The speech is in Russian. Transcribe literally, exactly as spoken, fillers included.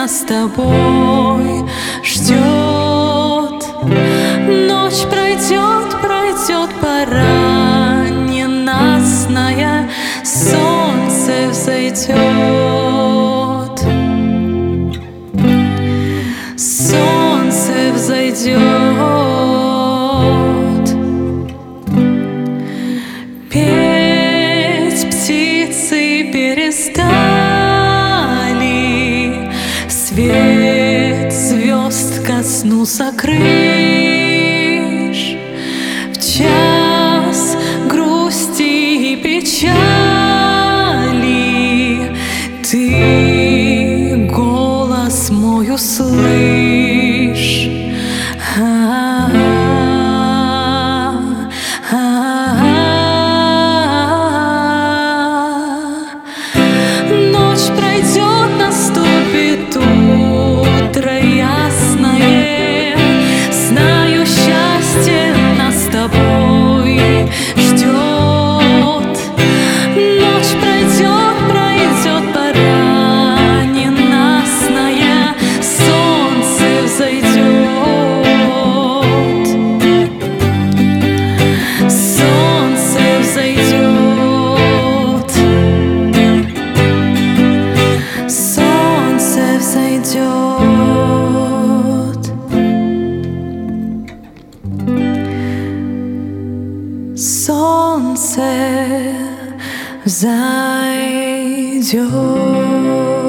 нас с тобой ждет. Ночь пройдет, пройдет пора ненастная, солнце взойдет, солнце взойдет. Петь птицы перестали, свет звезд коснулся крыш. В час грусти и печали ты голос мой услышь. Ночь пройдет, наступит утро ясное, знаю, счастье нас с тобой ждет. Ночь пройдет, пройдет пора ненастная, солнце взойдет, солнце взойдет, солнце взойдет, солнце взойдет.